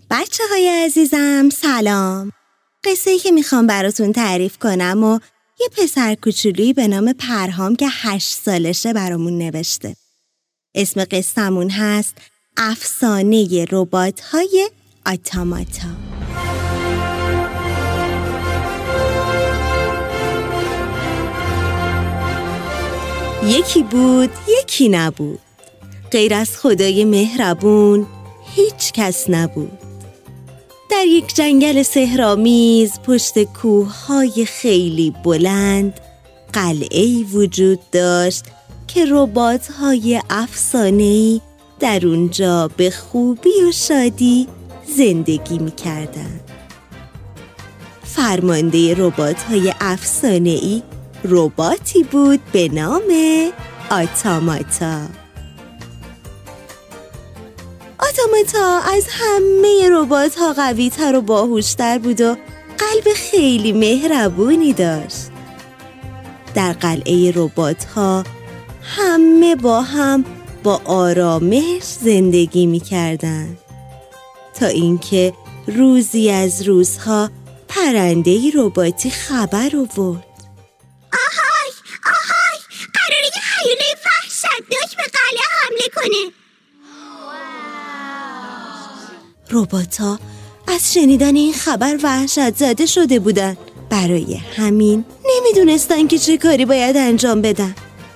بچه‌های عزیزم سلام. قصه‌ای که میخوام براتون تعریف کنم و یه پسر کوچولویی به نام پرهام که 8 سالشه برامون نوشته. اسم قصه‌مون هست افسانه ربات‌های آتاماتا. یکی بود یکی نبود، غیر از خدای مهربون هیچ کس نبود. در یک جنگل سحرآمیز پشت کوه‌های خیلی بلند قلعه‌ای وجود داشت که ربات‌های افسانه‌ای در اونجا به خوبی و شادی زندگی می‌کردند. فرمانده ربات‌های افسانه‌ای رباتی بود به نام آتاماتا. آتاماتا از همه ربات‌ها قوی‌تر و باهوش‌تر بود و قلب خیلی مهربونی داشت. در قلعه ربات‌ها همه با هم با آرامش زندگی می‌کردند تا اینکه روزی از روزها پرنده‌ای رباتی خبر آورد. آهای قراره یه هیولای وحشتناک به قلعه حمله کنه. ربات‌ها از شنیدن این خبر وحشت زده شده بودن. برای همین نمیدونستن که چه کاری باید انجام بدن.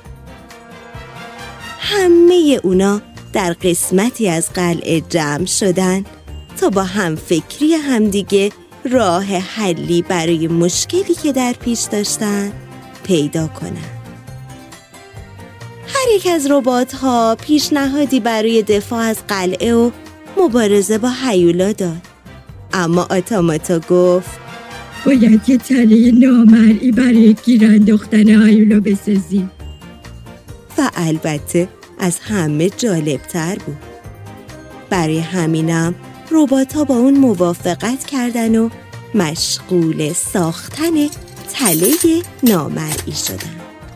همه اونا در قسمتی از قلعه جمع شدن تا با همفکری همدیگه راه حلی برای مشکلی که در پیش داشتن پیدا کنن. هر یک از ربات‌ها پیشنهادی برای دفاع از قلعه و مبارزه با هیولا داد، اما آتاماتا گفت باید یه تله نامرئی برای گیر انداختن هیولا بسازیم. و البته از همه جالبتر بود. برای همینم ربات‌ها با اون موافقت کردن و مشغول ساختن تله نامرئی شدن.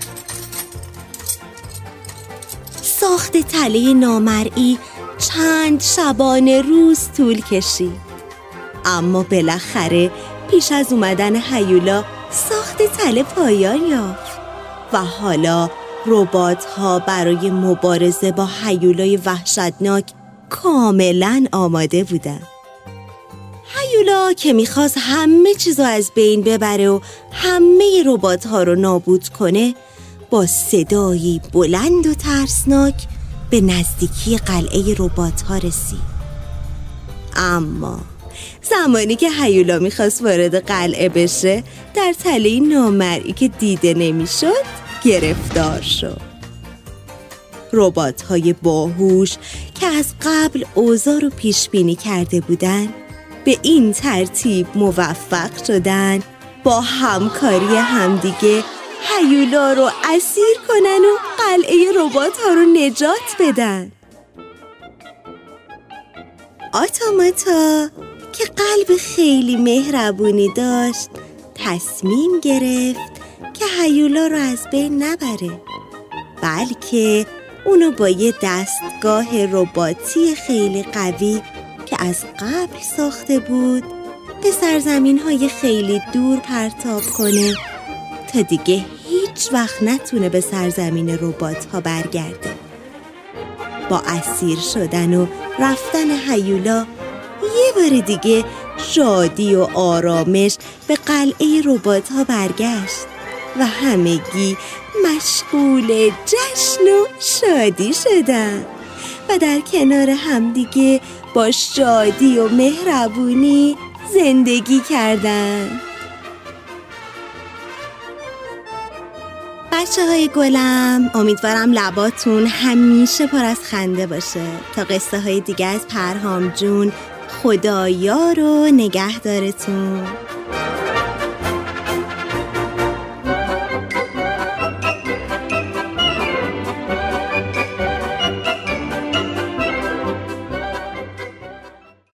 ساخت تله نامرئی چند شبانه روز طول کشید، اما بالاخره پیش از اومدن هیولا ساخت تله پایان یافت و حالا ربات‌ها برای مبارزه با هیولای وحشتناک کاملاً آماده بودن. هیولا که میخواست همه چیزو از بین ببره و همه ربات‌ها رو نابود کنه، با صدایی بلند و ترسناک به نزدیکی قلعه ربات‌ها رسید. اما زمانی که هیولا میخواست وارد قلعه بشه، در تله نامرئی که دیده نمیشد گرفتار شد. ربات‌های باهوش که از قبل اوضاع رو پیش بینی کرده بودن به این ترتیب موفق شدن با همکاری همدیگه هیولا رو اسیر کنن و قلعه ربات‌ها رو نجات بدن. آتاماتا که قلب خیلی مهربونی داشت تصمیم گرفت که هیولا رو از بین نبره، بلکه اونو با یه دستگاه رباتی خیلی قوی که از قبل ساخته بود به سرزمین‌های خیلی دور پرتاب کنه تا دیگه هیچ وقت نتونه به سرزمین ربات‌ها برگرده. با اسیر شدن و رفتن هیولا یه بار دیگه شادی و آرامش به قلعه ربات‌ها برگشت و همگی مشغول جشن و شادی شدن و در کنار همدیگه با شادی و مهربونی زندگی کردن. بچه‌های گلم، امیدوارم لباتون همیشه پر از خنده باشه. تا قصه های دیگه از پرهام جون، خدایا رو نگهدارتون.